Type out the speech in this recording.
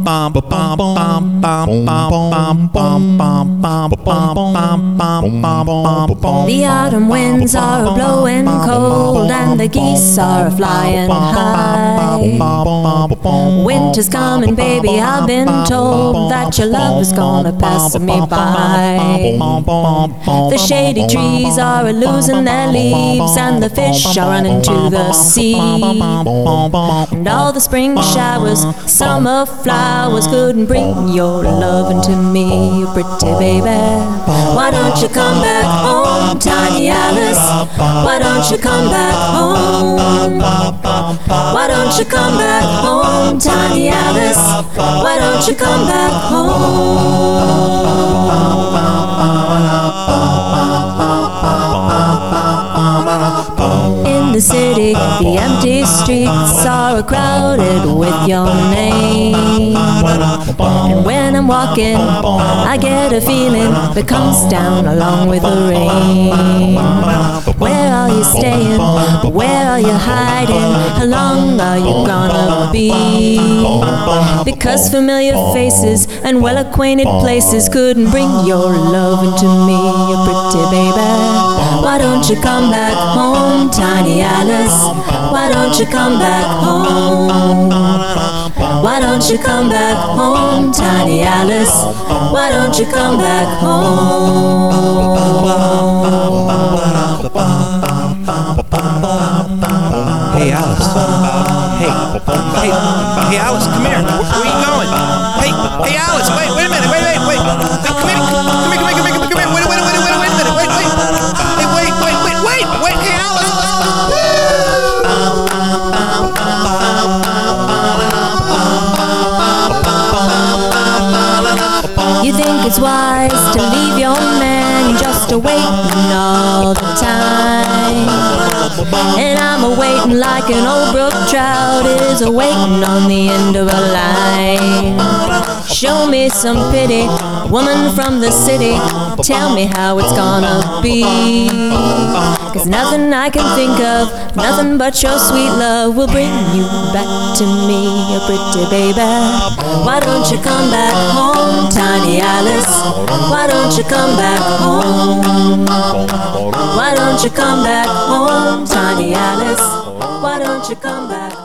The autumn winds are blowing cold and the geese are flying high. Winter's coming, baby, I've been told that your love is gonna pass me by. The shady trees are losing their leaves and the fish are running to the sea. And all the spring showers, summer flowers couldn't bring your loving to me, you pretty baby. Why don't you come back home, Tiny Alice? Why don't you come back home? Why don't you come back home, Tiny Alice? Why don't you come back home? In the city, the empty streets are crowded with your name. And when I'm walking, I get a feeling that comes down along with the rain. Where are you staying? Where are you hiding? How long are you gonna be? Because familiar faces and well-acquainted places couldn't bring your love into me, you pretty baby. Why don't you come back home, Tiny Alice? Why don't you come back home? Why don't you come back home, Tiny Alice? Why don't you come back home? Hey, Alice. Hey, Alice, come here. Where are you going? Hey, Alice, wait a minute, wait. Hey, come here. Wait, hey, Alice. You think it's wise to leave your man just waiting all the time. And I'm a-waiting like an old brook trout is a-waiting on the end of a line. Show me some pity, woman from the city, tell me how it's gonna be. 'Cause nothing I can think of, nothing but your sweet love will bring you back to me, you pretty baby. Why don't you come back home, Tiny Alice? Why don't you come back home? Why don't you come back home, Tiny Alice? Why don't you come back home?